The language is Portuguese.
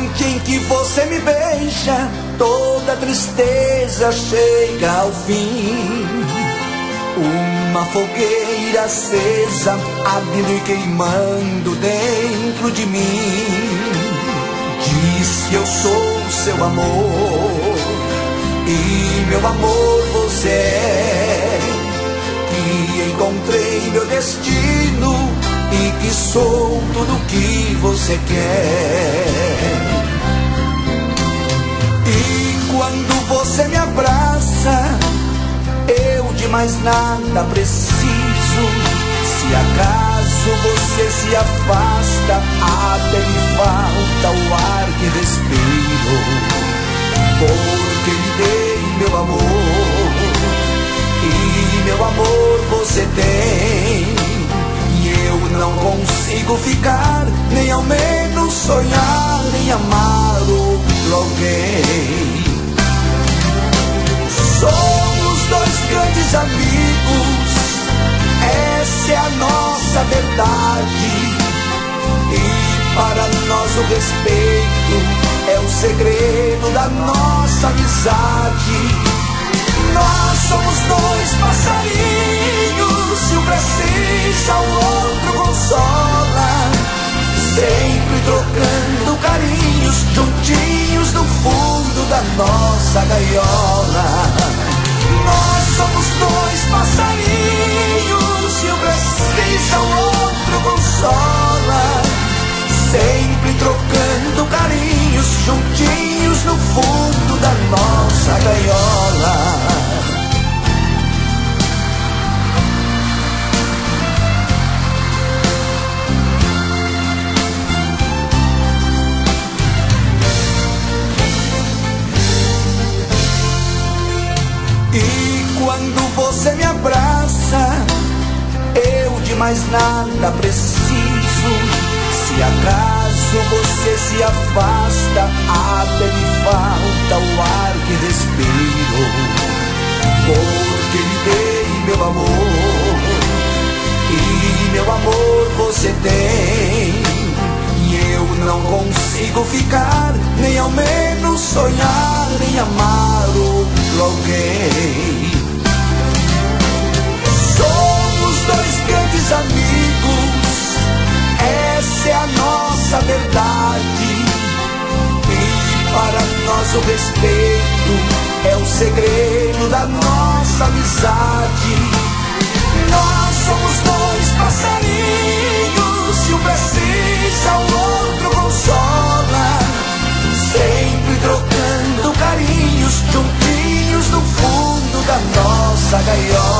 noite em que você me beija, toda tristeza chega ao fim. Uma fogueira acesa, ardendo e queimando dentro de mim. Diz que eu sou seu amor, e meu amor você é. Que encontrei meu destino e que sou tudo que você quer. E quando você me abraça, eu de mais nada preciso. Se acaso você se afasta, até me falta o ar que respiro. Porque lhe dei meu amor, e meu amor você tem. E eu não consigo ficar, nem ao menos sonhar, nem amar outro alguém. Somos dois grandes amigos, essa é a nossa verdade. E para nós o respeito é o segredo da nossa amizade. Nós somos dois passarinhos, se um precisa o outro consola, sempre trocando carinhos, juntinhos no fundo da nossa gaiola. Nós somos dois passarinhos, se um precisa o outro consola, sempre trocando carinhos, juntinhos no fundo da nossa gaiola. E quando você me abraça, eu de mais nada preciso. Se acaso você se afasta, até me falta o ar que respiro. Porque lhe dei meu amor, e meu amor você tem. E eu não consigo ficar, nem ao menos sonhar, nem amar outro alguém. Somos dois grandes amigos, essa é a nossa verdade. E para nós o respeito é o segredo da nossa amizade. Nós somos dois passarinhos, se um precisa o outro consola, sempre trocando carinhos, juntinhos no fundo da nossa gaiola.